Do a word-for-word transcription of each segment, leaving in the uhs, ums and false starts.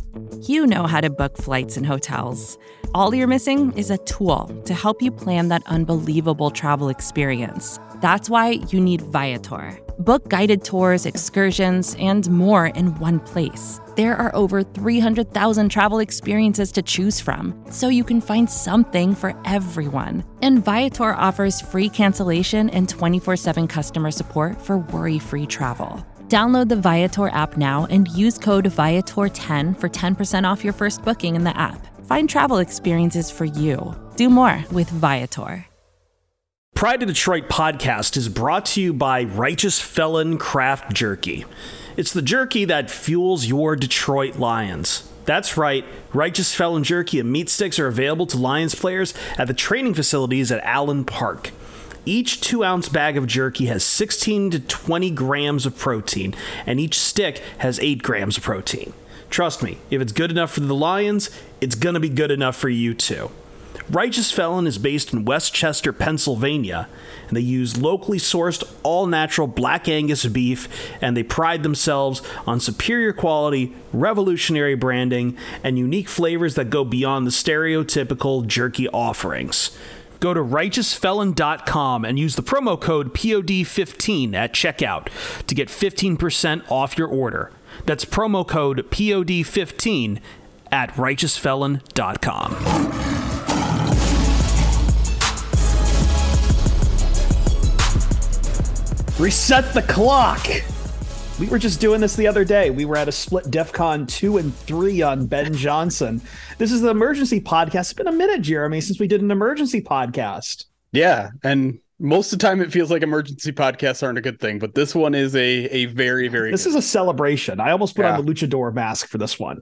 You know how to book flights and hotels. All you're missing is a tool to help you plan that unbelievable travel experience. That's why you need Viator. Book guided tours, excursions, and more in one place. There are over three hundred thousand travel experiences to choose from, so you can find something for everyone. And Viator offers free cancellation and twenty-four seven customer support for worry-free travel. Download the Viator app now and use code Viator ten for ten percent off your first booking in the app. Find travel experiences for you. Do more with Viator. Pride of Detroit podcast is brought to you by Righteous Felon Craft Jerky. It's the jerky that fuels your Detroit Lions. That's right, Righteous Felon Jerky and meat sticks are available to Lions players at the training facilities at Allen Park. Each two-ounce bag of jerky has sixteen to twenty grams of protein, and each stick has eight grams of protein. Trust me, if it's good enough for the Lions, it's going to be good enough for you too. Righteous Felon is based in Westchester, Pennsylvania, and they use locally sourced, all-natural Black Angus beef, and they pride themselves on superior quality, revolutionary branding, and unique flavors that go beyond the stereotypical jerky offerings. Go to righteous felon dot com and use the promo code P O D fifteen at checkout to get fifteen percent off your order. That's promo code P O D fifteen at righteous felon dot com. Reset the clock. We were just doing this the other day. We were at a split DEFCON two and three on Ben Johnson. This is the emergency podcast. It's been a minute, Jeremy, since we did an emergency podcast. Yeah, and most of the time it feels like emergency podcasts aren't a good thing, but this one is a a very, very This good is a celebration. I almost put yeah. on the luchador mask for this one.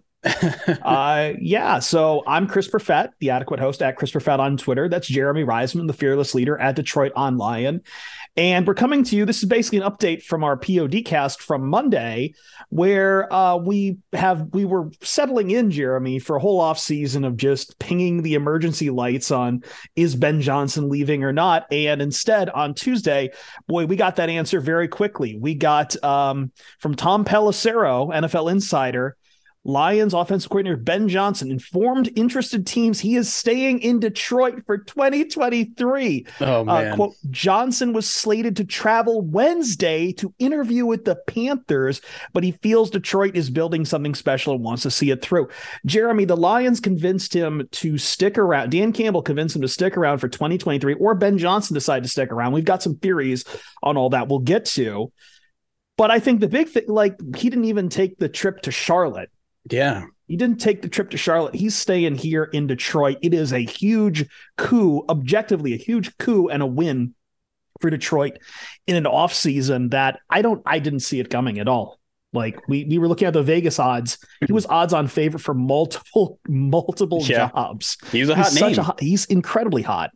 uh, yeah, so I'm Chris Perfett, the adequate host at Chris Perfett on Twitter. That's Jeremy Reisman, the fearless leader at Detroit On Lion. And we're coming to you. This is basically an update from our P O D cast from Monday, where uh, we have we were settling in, Jeremy, for a whole off season of just pinging the emergency lights on is Ben Johnson leaving or not. And instead, on Tuesday, boy, we got that answer very quickly. We got um, from Tom Pelissero, N F L insider, Lions offensive coordinator Ben Johnson informed interested teams he is staying in Detroit for twenty twenty-three. Oh, man. Uh, quote, Johnson was slated to travel Wednesday to interview with the Panthers, but he feels Detroit is building something special and wants to see it through. Jeremy, the Lions convinced him to stick around. Dan Campbell convinced him to stick around for twenty twenty-three, or Ben Johnson decided to stick around. We've got some theories on all that we'll get to. But I think the big thing, like, he didn't even take the trip to Charlotte. Yeah. He didn't take the trip to Charlotte. He's staying here in Detroit. It is a huge coup, objectively a huge coup and a win for Detroit in an offseason that I don't, I didn't see it coming at all. Like we, we were looking at the Vegas odds. He was odds on favorite for multiple, multiple yeah. jobs. He's a hot he's name. Such a hot, he's incredibly hot.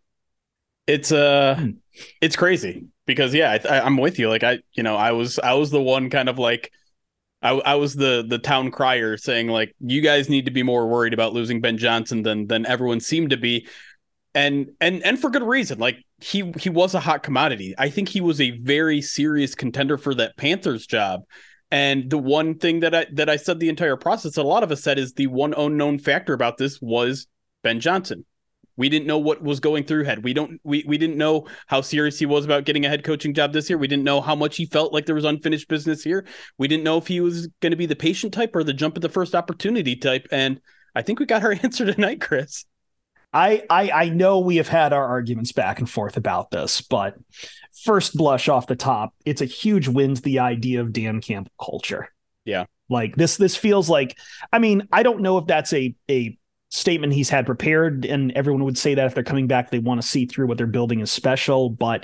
It's uh, hmm. it's crazy because yeah, I, I'm with you. Like I, you know, I was, I was the one kind of like, I, I was the the town crier saying, like, you guys need to be more worried about losing Ben Johnson than than everyone seemed to be. And and and for good reason. Like he he was a hot commodity. I think he was a very serious contender for that Panthers job. And the one thing that I that I said the entire process, a lot of us said, is the one unknown factor about this was Ben Johnson. We didn't know what was going through head. We don't. We, we didn't know how serious he was about getting a head coaching job this year. We didn't know how much he felt like there was unfinished business here. We didn't know if he was going to be the patient type or the jump at the first opportunity type. And I think we got our answer tonight, Chris. I, I I know we have had our arguments back and forth about this, but first blush off the top, it's a huge win to the idea of Dan Campbell culture. Yeah, like this. This feels like. I mean, I don't know if that's a a. statement he's had prepared, and everyone would say that if they're coming back, they want to see through what they're building is special. But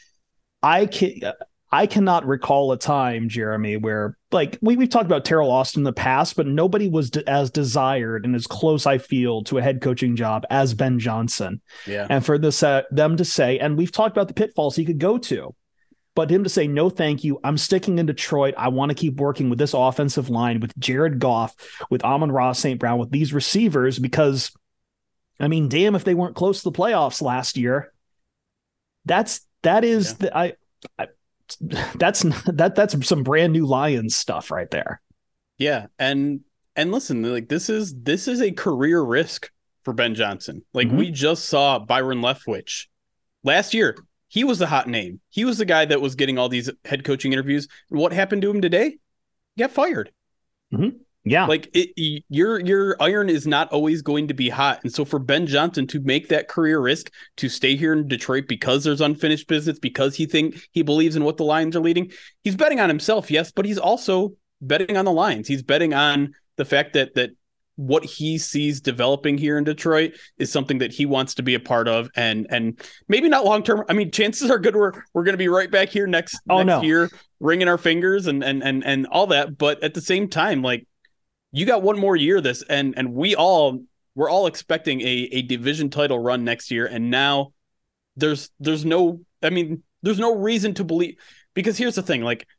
I can I cannot recall a time, Jeremy, where like we, we've talked about Terrell Austin in the past, but nobody was de- as desired and as close, I feel, to a head coaching job as Ben Johnson. Yeah. And for this uh, them to say, and we've talked about the pitfalls he could go to, but him to say, no, thank you. I'm sticking in Detroit. I want to keep working with this offensive line, with Jared Goff, with Amon-Ra Saint Brown, with these receivers, because, I mean, damn, if they weren't close to the playoffs last year, that's, that is, yeah. the, I, I, that's, that, that's some brand new Lions stuff right there. Yeah. And, and listen, like this is this is a career risk for Ben Johnson. Like Mhm. we just saw Byron Leftwich last year. He was the hot name. He was the guy that was getting all these head coaching interviews. And what happened to him today? He got fired. Mhm. Yeah. Like it, your your iron is not always going to be hot. And so for Ben Johnson to make that career risk to stay here in Detroit because there's unfinished business, because he think he believes in what the Lions are leading, he's betting on himself, yes, but he's also betting on the Lions. He's betting on the fact that that what he sees developing here in Detroit is something that he wants to be a part of, and and maybe not long term. I mean, chances are good we're we're going to be right back here next, Oh, next no. year, wringing our fingers and and and and all that. But at the same time, like you got one more year of this, and and we all we're all expecting a a division title run next year, and now there's there's no I mean there's no reason to believe, because here's the thing, like.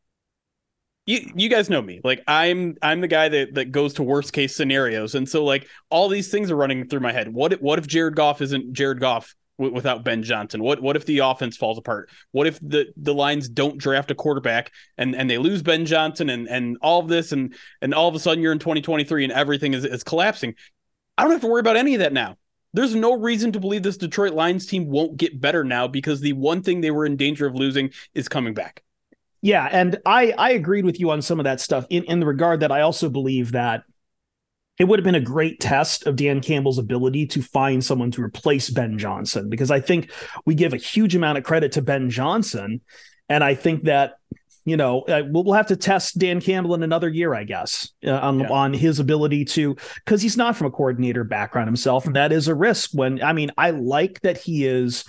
You you guys know me. Like I'm I'm the guy that, that goes to worst case scenarios, and so like all these things are running through my head. What if, what if Jared Goff isn't Jared Goff w- without Ben Johnson? What what if the offense falls apart? What if the, the Lions don't draft a quarterback and, and they lose Ben Johnson and, and all of this and and all of a sudden you're in twenty twenty-three and everything is, is collapsing? I don't have to worry about any of that now. There's no reason to believe this Detroit Lions team won't get better now, because the one thing they were in danger of losing is coming back. Yeah, and I I agreed with you on some of that stuff in, in the regard that I also believe that it would have been a great test of Dan Campbell's ability to find someone to replace Ben Johnson, because I think we give a huge amount of credit to Ben Johnson, and I think that, you know, uh, we'll, we'll have to test Dan Campbell in another year, I guess, uh, on, Yeah. on his ability to, because he's not from a coordinator background himself, and that is a risk. When I mean, I like that he is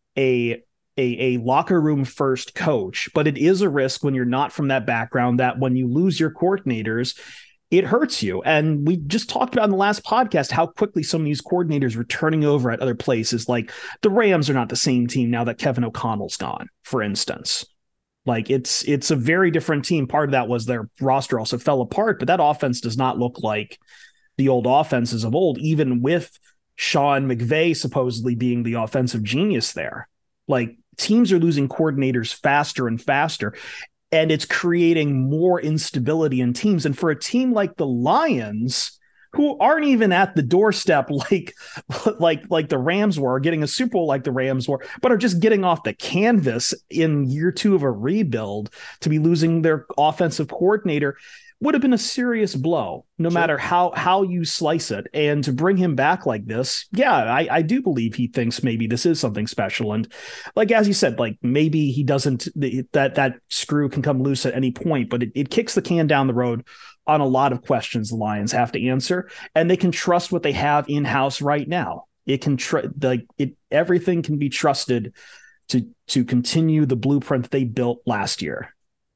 a A, a locker room first coach, but it is a risk when you're not from that background, that when you lose your coordinators, it hurts you. And we just talked about in the last podcast how quickly some of these coordinators were turning over at other places. Like the Rams are not the same team now that Kevin O'Connell's gone, for instance. Like it's it's a very different team. Part of that was their roster also fell apart, but that offense does not look like the old offenses of old, even with Sean McVay supposedly being the offensive genius there. Like teams are losing coordinators faster and faster, and it's creating more instability in teams. And for a team like the Lions, who aren't even at the doorstep like like like the Rams were, getting a Super Bowl like the Rams were, but are just getting off the canvas in year two of a rebuild, to be losing their offensive coordinator would have been a serious blow, no Sure. matter how how you slice it. And to bring him back like this, yeah, I, I do believe he thinks maybe this is something special. And like, as you said, like maybe he doesn't, that that screw can come loose at any point, but it, it kicks the can down the road on a lot of questions the Lions have to answer, and they can trust what they have in-house right now. It can tr- like it everything can be trusted to to continue the blueprint that they built last year.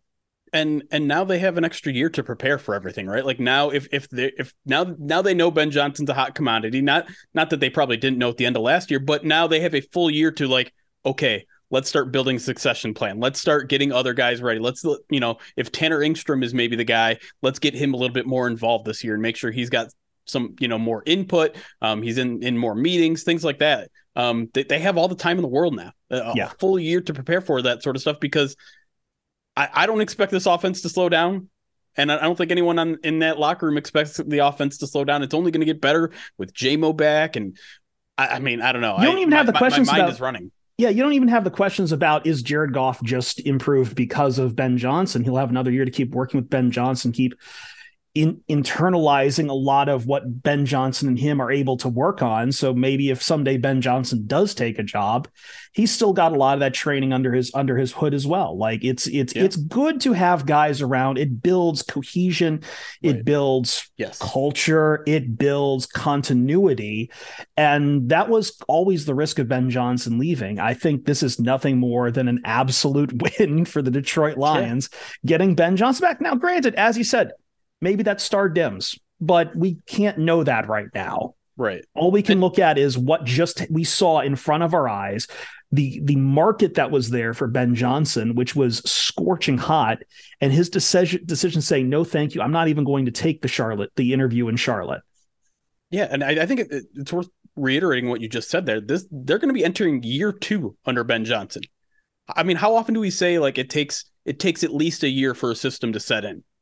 And and now they have an extra year to prepare for everything, right? Like now, if if they if now now they know Ben Johnson's a hot commodity. Not not that they probably didn't know at the end of last year, but now they have a full year to like, okay, let's start building a succession plan. Let's start getting other guys ready. Let's, you know, if Tanner Engstrom is maybe the guy, let's get him a little bit more involved this year and make sure he's got some, you know, more input. Um, he's in in more meetings, things like that. Um, they they have all the time in the world now, a, Yeah. a full year to prepare for that sort of stuff, because I, I don't expect this offense to slow down. And I don't think anyone on, in that locker room expects the offense to slow down. It's only going to get better with J-Mo back. And I, I mean, I don't know. You don't I, even my, have the my- questions my mind about- is running. Yeah, you don't even have the questions about, is Jared Goff just improved because of Ben Johnson? He'll have another year to keep working with Ben Johnson, keep in internalizing a lot of what Ben Johnson and him are able to work on. So maybe if someday Ben Johnson does take a job, he's still got a lot of that training under his under his hood as well. Like it's it's Yeah. it's good to have guys around. It builds cohesion, it Right. builds Yes. culture, it builds continuity. And that was always the risk of Ben Johnson leaving. I think this is nothing more than an absolute win for the Detroit Lions, getting Ben Johnson back. Now, granted, as you said, maybe that star dims, but we can't know that right now. Right. All we can look at is what just we saw in front of our eyes, the the market that was there for Ben Johnson, which was scorching hot, and his decision decision saying, no, thank you. I'm not even going to take the Charlotte, the interview in Charlotte. Yeah. And I, I think it, it's worth reiterating what you just said there. This They're going to be entering year two under Ben Johnson. I mean, how often do we say like it takes it takes at least a year for a system to set in?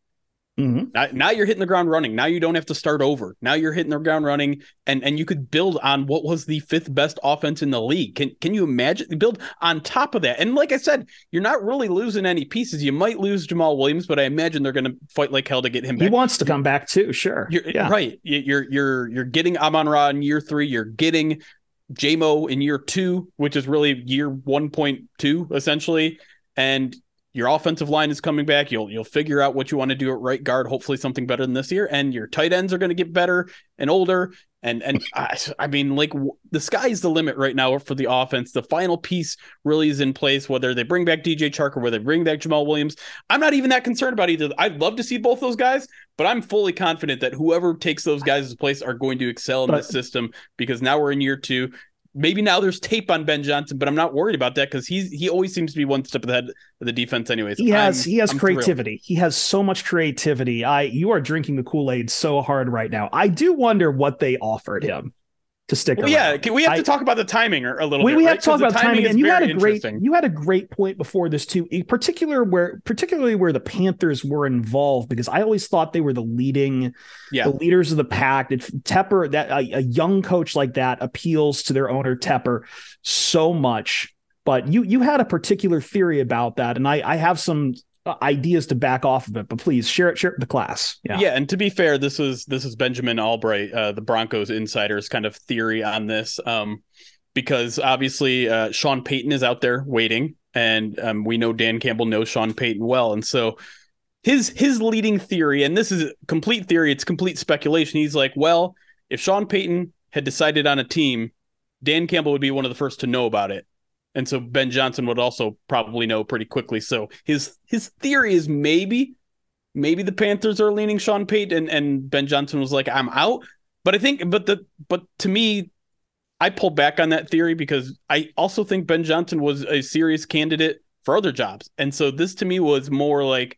Mm-hmm. Now, now you're hitting the ground running. Now you don't have to start over. Now you're hitting the ground running, and, and you could build on what was the fifth best offense in the league. Can can you imagine? Build on top of that. And like I said, you're not really losing any pieces. You might lose Jamal Williams, but I imagine they're going to fight like hell to get him back. He wants to come back too, sure. You're, yeah. Right. You're you're you're getting Amon-Ra in year three. You're getting J-Mo in year two, which is really year one point two, essentially. And your offensive line is coming back. You'll you'll figure out what you want to do at right guard. Hopefully something better than this year. And your tight ends are going to get better and older. And and I, I mean, like w- the sky's the limit right now for the offense. The final piece really is in place. Whether they bring back D J Chark or whether they bring back Jamal Williams, I'm not even that concerned about either. I'd love to see both those guys, but I'm fully confident that whoever takes those guys' place are going to excel in but, this system, because now we're in year two. Maybe now there's tape on Ben Johnson, but I'm not worried about that because he's he always seems to be one step ahead of the defense anyways. He has I'm, he has I'm creativity. thrilled. He has so much creativity. I you are drinking the Kool-Aid so hard right now. I do wonder what they offered him to stick well, around. Yeah, we have I, to talk about the timing a little we, bit. We have right? to talk about timing, timing and you had a great you had a great point before this too, in particular where particularly where the Panthers were involved, because I always thought they were the leading yeah. the leaders of the pack. It, Tepper, that a, a young coach like that appeals to their owner Tepper so much. But you you had a particular theory about that, and I I have some ideas to back off of it, but please share it share it with the class. Yeah. Yeah. And to be fair, this was this is Benjamin Albright, uh, the Broncos insider's kind of theory on this. Um, because obviously uh, Sean Payton is out there waiting, and um, we know Dan Campbell knows Sean Payton well. And so his his leading theory, and this is complete theory, it's complete speculation. He's like, well, if Sean Payton had decided on a team, Dan Campbell would be one of the first to know about it. And so Ben Johnson would also probably know pretty quickly. So his his theory is maybe, maybe the Panthers are leaning Sean Payton, and, and Ben Johnson was like, I'm out. But I think, but the but to me, I pulled back on that theory because I also think Ben Johnson was a serious candidate for other jobs. And so this to me was more like,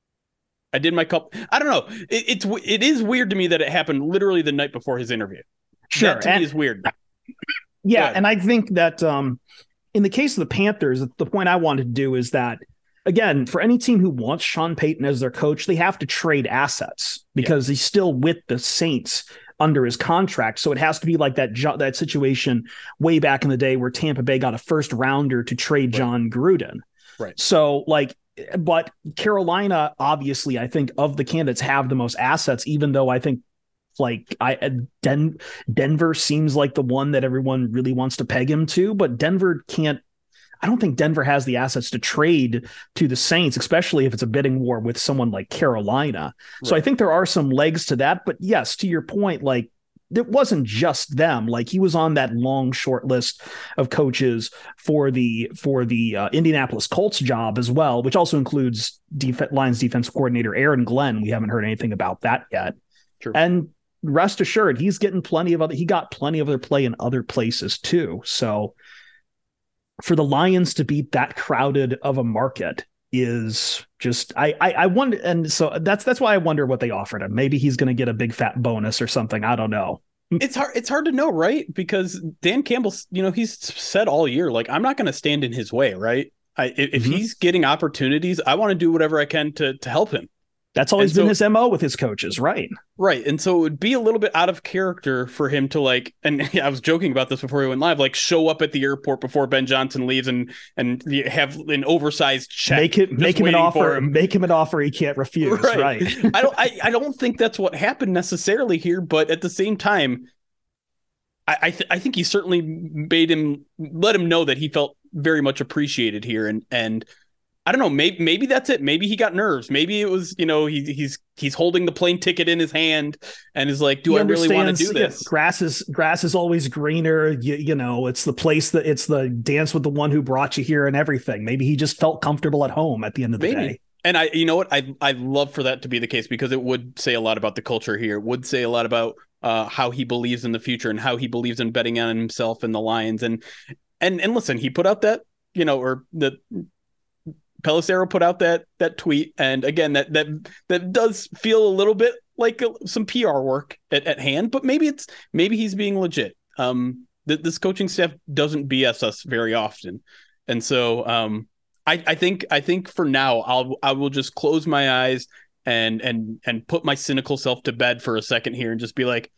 I did my cup. I don't know. It, it's it is weird to me that it happened literally the night before his interview. Sure, that to and, me is weird. Yeah, and I think that um. in the case of the Panthers, the point I wanted to do is that, again, for any team who wants Sean Payton as their coach, they have to trade assets because yeah. he's still with the Saints under his contract. So it has to be like that that situation way back in the day where Tampa Bay got a first rounder to trade right. John Gruden. Right. So like, but Carolina, obviously, I think of the candidates have the most assets, even though I think like I Den, Denver seems like the one that everyone really wants to peg him to, but Denver can't. I don't think Denver has the assets to trade to the Saints, especially if it's a bidding war with someone like Carolina. Right. So I think there are some legs to that. But yes, to your point, like it wasn't just them. Like he was on that long short list of coaches for the for the uh, Indianapolis Colts job as well, which also includes def- Lions defensive coordinator Aaron Glenn. We haven't heard anything about that yet. True. And rest assured, he's getting plenty of other, he got plenty of other play in other places too. So for the Lions to be that crowded of a market is just, I, I, I wonder. And so that's, that's why I wonder what they offered him. Maybe he's going to get a big fat bonus or something. I don't know. It's hard. It's hard to know, right? Because Dan Campbell, you know, he's said all year, like, I'm not going to stand in his way. Right. I, if mm-hmm. he's getting opportunities, I want to do whatever I can to, to help him. That's always so, been his M O with his coaches, right? Right. And so it would be a little bit out of character for him to like, and I was joking about this before we went live, like show up at the airport before Ben Johnson leaves and and have an oversized check. Make it make him an offer. Him. Make him an offer he can't refuse. Right. right. I don't I, I don't think that's what happened necessarily here, but at the same time, I I, th- I think he certainly made him let him know that he felt very much appreciated here, and and I don't know, maybe maybe that's it. Maybe he got nerves. Maybe it was, you know, he he's he's holding the plane ticket in his hand and is like, do he I really want to do this? Yeah, grass is grass is always greener. You, you know, it's the place that it's the dance with the one who brought you here and everything. Maybe he just felt comfortable at home at the end of the maybe. day. And I, you know what, I I love for that to be the case because it would say a lot about the culture here. It would say a lot about uh, how he believes in the future and how he believes in betting on himself and the Lions. And and and listen, he put out that, you know, or the. Pelissero put out that that tweet, and again, that that that does feel a little bit like a, some P R work at, at hand, but maybe it's maybe he's being legit. Um, th- this coaching staff doesn't B S us very often, and so um, I, I think I think for now I'll I will just close my eyes and and and put my cynical self to bed for a second here and just be like,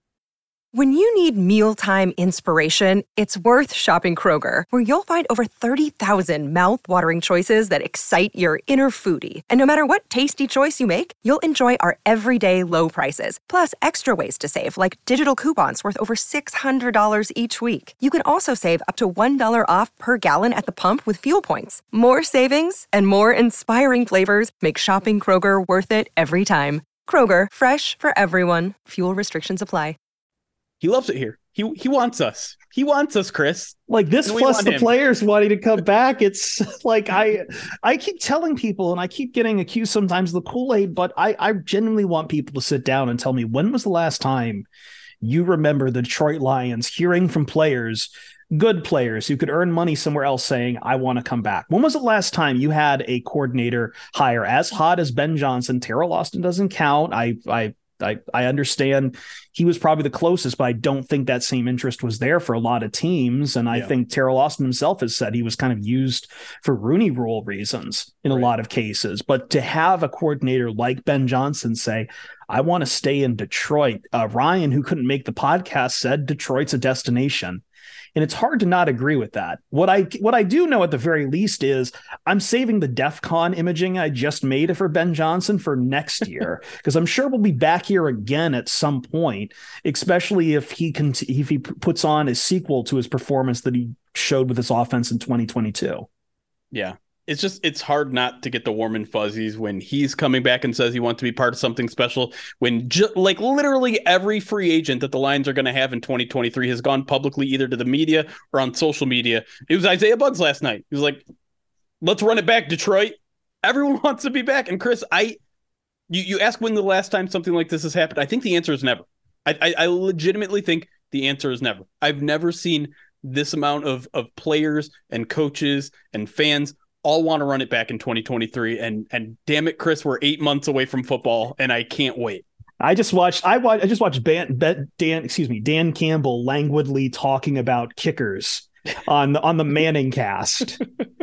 when you need mealtime inspiration, it's worth shopping Kroger, where you'll find over thirty thousand mouth-watering choices that excite your inner foodie. And no matter what tasty choice you make, you'll enjoy our everyday low prices, plus extra ways to save, like digital coupons worth over six hundred dollars each week. You can also save up to one dollar off per gallon at the pump with fuel points. More savings and more inspiring flavors make shopping Kroger worth it every time. Kroger, fresh for everyone. Fuel restrictions apply. he loves it here. He he wants us. He wants us, Chris. Like this plus the him. players wanting to come back. It's like I I keep telling people, and I keep getting accused sometimes of the Kool-Aid, but I, I genuinely want people to sit down and tell me, when was the last time you remember the Detroit Lions hearing from players, good players who could earn money somewhere else, saying, I want to come back? When was the last time you had a coordinator hire as hot as Ben Johnson? Teryl Austin doesn't count. I I I, I understand he was probably the closest, but I don't think that same interest was there for a lot of teams. And I yeah. think Teryl Austin himself has said he was kind of used for Rooney Rule reasons in right. a lot of cases. But to have a coordinator like Ben Johnson say, I want to stay in Detroit. Uh, Ryan, who couldn't make the podcast, said Detroit's a destination. And it's hard to not agree with that. What I what I do know at the very least is I'm saving the DEF CON imaging I just made for Ben Johnson for next year, because I'm sure we'll be back here again at some point, especially if he can if he puts on a sequel to his performance that he showed with his offense in twenty twenty-two. Yeah. It's just, it's hard not to get the warm and fuzzies when he's coming back and says he wants to be part of something special, when ju- like literally every free agent that the Lions are going to have in twenty twenty-three has gone publicly either to the media or on social media. It was Isaiah Buggs last night. He was like, let's run it back, Detroit. Everyone wants to be back. And Chris, I, you, you ask when the last time something like this has happened. I think the answer is never. I, I, I legitimately think the answer is never. I've never seen this amount of, of players and coaches and fans all want to run it back in twenty twenty-three. And and damn it, Chris, we're eight months away from football, and I can't wait. I just watched. I watched. I just watched Dan. Dan. Excuse me, Dan Campbell languidly talking about kickers on the on the Manning cast,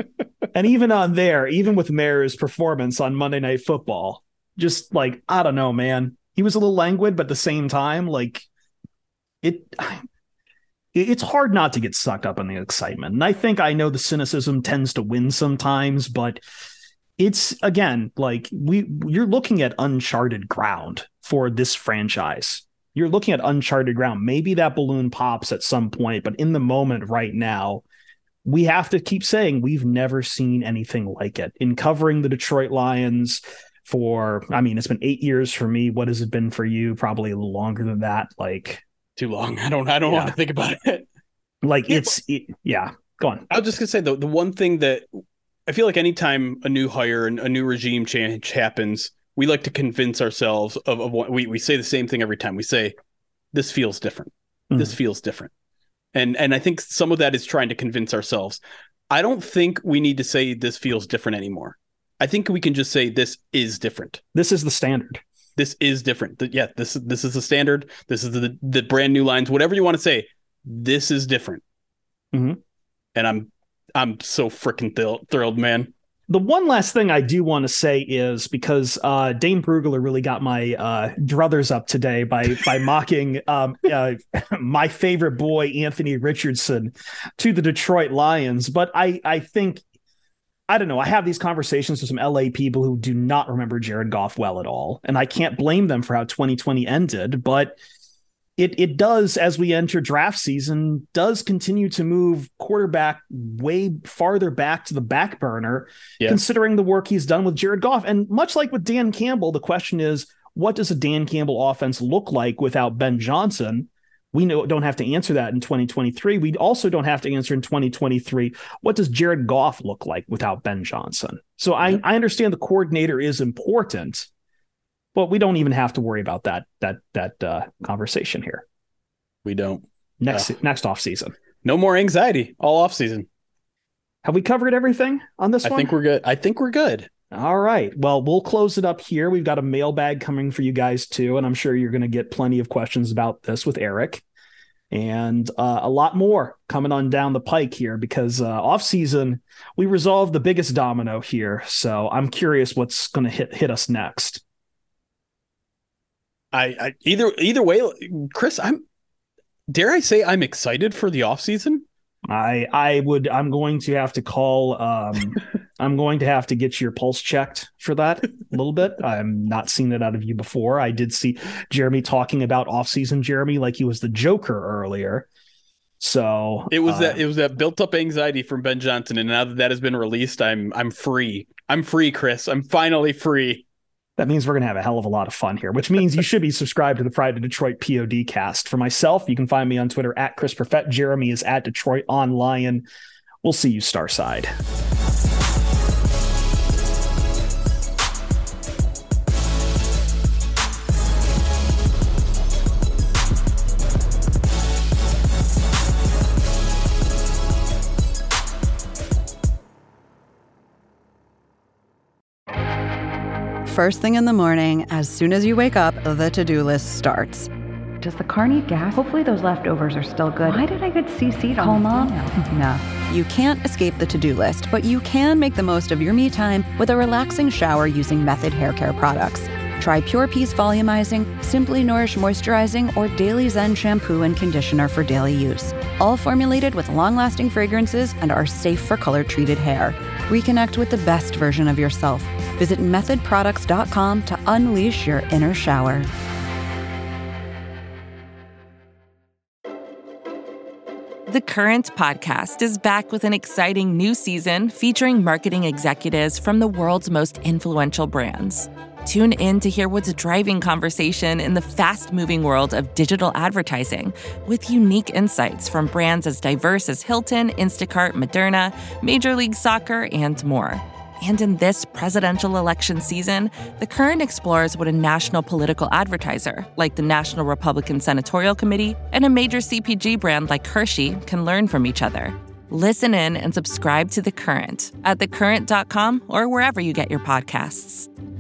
and even on there, even with Mayer's performance on Monday Night Football, just like, I don't know, man. He was a little languid, but at the same time, like it. It's hard not to get sucked up in the excitement. And I think I know the cynicism tends to win sometimes, but it's, again, like we you're looking at uncharted ground for this franchise. You're looking at uncharted ground. Maybe that balloon pops at some point, but in the moment right now, we have to keep saying we've never seen anything like it. In covering the Detroit Lions for, I mean, it's been eight years for me. What has it been for you? Probably a little longer than that. Like, too long. I don't I don't yeah. want to think about it. Like it's it, yeah. Go on. I was just gonna say though, the one thing that I feel like anytime a new hire and a new regime change happens, we like to convince ourselves of, of what we, we say the same thing every time. We say, this feels different. Mm-hmm. This feels different. And and I think some of that is trying to convince ourselves. I don't think we need to say this feels different anymore. I think we can just say this is different. This is the standard. This is different. Yeah, this this is the standard. This is the the brand new lines. Whatever you want to say, this is different. Mm-hmm. And I'm I'm so freaking thrilled, thrilled, man. The one last thing I do want to say is, because uh, Dane Brugler really got my uh, druthers up today by by mocking um, uh, my favorite boy Anthony Richardson to the Detroit Lions. But I I think. I don't know. I have these conversations with some L A people who do not remember Jared Goff well at all. And I can't blame them for how twenty twenty ended, but it it does, as we enter draft season, does continue to move quarterback way farther back to the back burner, yeah. considering the work he's done with Jared Goff. And much like with Dan Campbell, the question is, what does a Dan Campbell offense look like without Ben Johnson? We know, don't have to answer that in twenty twenty-three. We also don't have to answer in twenty twenty-three, what does Jared Goff look like without Ben Johnson? So I, yeah. I understand the coordinator is important, but we don't even have to worry about that that that uh, conversation here. We don't. Next uh, next off season. No more anxiety all off season. Have we covered everything on this I one? I think we're good. I think we're good. All right. Well, we'll close it up here. We've got a mailbag coming for you guys too, and I'm sure you're going to get plenty of questions about this with Eric. And uh, a lot more coming on down the pike here, because uh, off season, we resolved the biggest domino here. So I'm curious what's going to hit hit us next. I, I either either way, Chris, I'm dare I say I'm excited for the offseason? I I would I'm going to have to call um I'm going to have to get your pulse checked for that a little bit. I'm not seeing it out of you before. I did see Jeremy talking about offseason Jeremy like he was the Joker earlier. So it was uh, that it was that built up anxiety from Ben Johnson, and now that that has been released, I'm I'm free. I'm free, Chris. I'm finally free. That means we're going to have a hell of a lot of fun here, which means you should be subscribed to the Pride of Detroit P O D cast. For myself, you can find me on Twitter at Chris Perfett. Jeremy is at Detroit on Lion. We'll see you Starside. First thing in the morning, as soon as you wake up, the to-do list starts. Does the car need gas? Hopefully those leftovers are still good. Why did I get C C'd on Call Mom? No. You can't escape the to-do list, but you can make the most of your me time with a relaxing shower using Method Hair Care products. Try Pure Peace Volumizing, Simply Nourish Moisturizing, or Daily Zen Shampoo and Conditioner for daily use. All formulated with long-lasting fragrances and are safe for color-treated hair. Reconnect with the best version of yourself. Visit method products dot com to unleash your inner shower. The Current podcast is back with an exciting new season featuring marketing executives from the world's most influential brands. Tune in to hear what's driving conversation in the fast-moving world of digital advertising with unique insights from brands as diverse as Hilton, Instacart, Moderna, Major League Soccer, and more. And in this presidential election season, The Current explores what a national political advertiser, like the National Republican Senatorial Committee, and a major C P G brand like Hershey can learn from each other. Listen in and subscribe to The Current at the current dot com or wherever you get your podcasts.